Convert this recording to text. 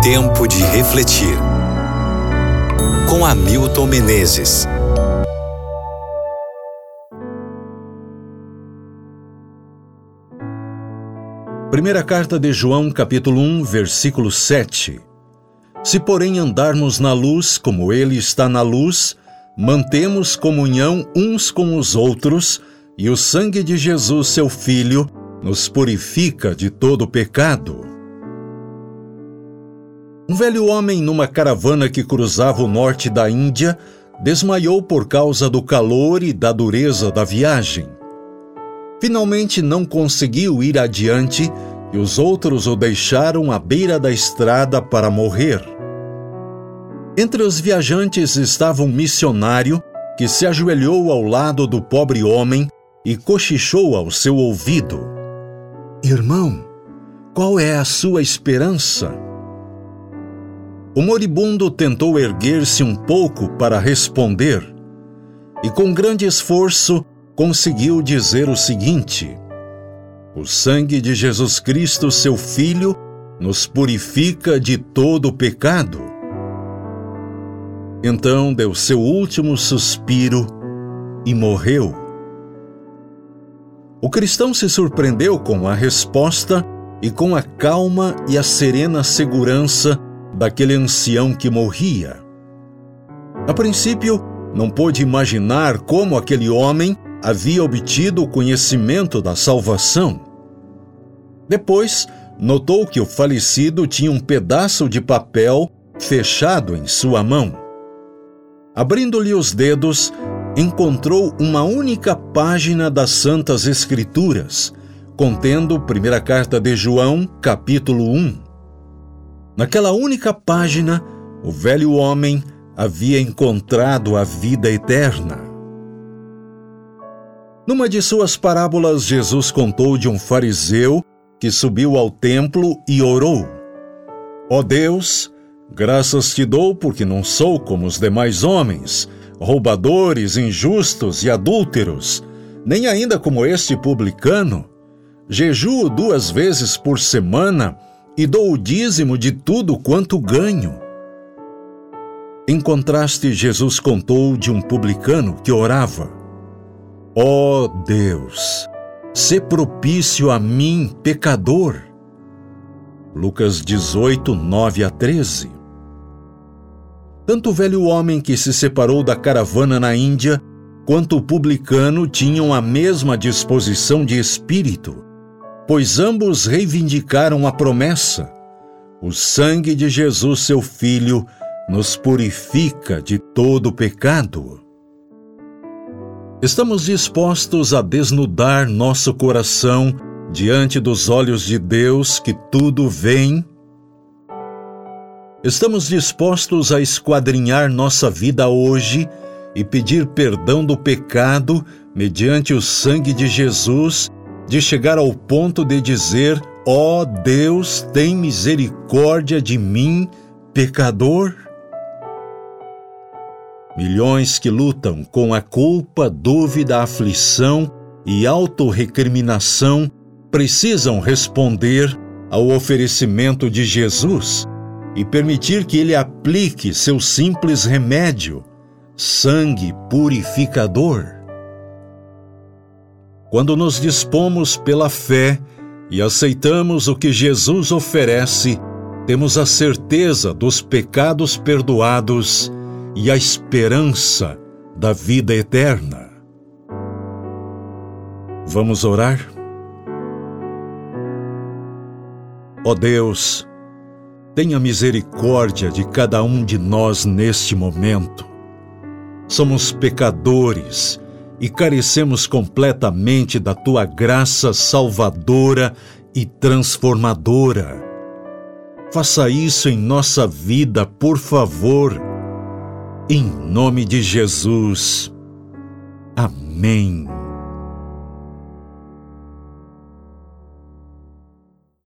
Tempo de refletir. Com Hamilton Menezes. Primeira carta de João, capítulo 1, versículo 7. Se, porém, andarmos na luz, como ele está na luz, mantemos comunhão uns com os outros, e o sangue de Jesus, seu Filho, nos purifica de todo pecado. Um velho homem numa caravana que cruzava o norte da Índia desmaiou por causa do calor e da dureza da viagem. Finalmente não conseguiu ir adiante e os outros o deixaram à beira da estrada para morrer. Entre os viajantes estava um missionário que se ajoelhou ao lado do pobre homem e cochichou ao seu ouvido: "Irmão, qual é a sua esperança?" O moribundo tentou erguer-se um pouco para responder e, com grande esforço, conseguiu dizer o seguinte: "O sangue de Jesus Cristo, seu Filho, nos purifica de todo o pecado." Então deu seu último suspiro e morreu. O cristão se surpreendeu com a resposta e com a calma e a serena segurança daquele ancião que morria. A princípio, não pôde imaginar como aquele homem havia obtido o conhecimento da salvação. Depois, notou que o falecido tinha um pedaço de papel fechado em sua mão. Abrindo-lhe os dedos, encontrou uma única página das Santas Escrituras, contendo Primeira Carta de João, capítulo 1. Naquela única página, o velho homem havia encontrado a vida eterna. Numa de suas parábolas, Jesus contou de um fariseu que subiu ao templo e orou: "Ó Deus, graças te dou porque não sou como os demais homens, roubadores, injustos e adúlteros, nem ainda como este publicano. Jejuo 2 vezes por semana e dou o dízimo de tudo quanto ganho." Em contraste, Jesus contou de um publicano que orava: "Ó Deus, sê propício a mim, pecador." Lucas 18, 9-13. Tanto o velho homem que se separou da caravana na Índia, quanto o publicano tinham a mesma disposição de espírito, pois ambos reivindicaram a promessa: "O sangue de Jesus, seu Filho, nos purifica de todo pecado." Estamos dispostos a desnudar nosso coração diante dos olhos de Deus que tudo vê? Estamos dispostos a esquadrinhar nossa vida hoje e pedir perdão do pecado mediante o sangue de Jesus, de chegar ao ponto de dizer: "Ó Deus, tem misericórdia de mim, pecador"? Milhões que lutam com a culpa, dúvida, aflição e autorrecriminação precisam responder ao oferecimento de Jesus e permitir que Ele aplique seu simples remédio, sangue purificador. Quando nos dispomos pela fé e aceitamos o que Jesus oferece, temos a certeza dos pecados perdoados e a esperança da vida eterna. Vamos orar? Ó Deus, tenha misericórdia de cada um de nós neste momento. Somos pecadores e carecemos completamente da Tua graça salvadora e transformadora. Faça isso em nossa vida, por favor. Em nome de Jesus. Amém.